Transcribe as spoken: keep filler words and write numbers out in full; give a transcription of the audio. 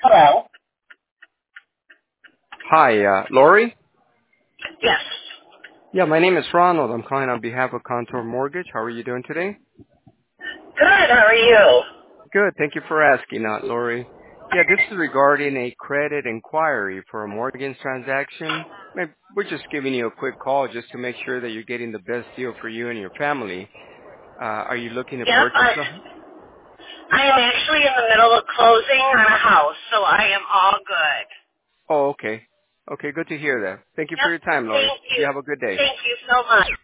Hello. Hi, uh, Lori? Yes. Yeah, my name is Ronald. I'm calling on behalf of Contour Mortgage. How are you doing today? Good. How are you? Good. Thank you for asking, uh, Lori. Yeah, this is regarding a credit inquiry for a mortgage transaction. Maybe we're just giving you a quick call just to make sure that you're getting the best deal for you and your family. Uh, are you looking to Yep. purchase I, a... I am actually in the middle of closing on a house, so I am all good. Oh, okay. Okay, good to hear that. Thank you for Yep. your time, Lori. Thank you. You have a good day. Thank you so much.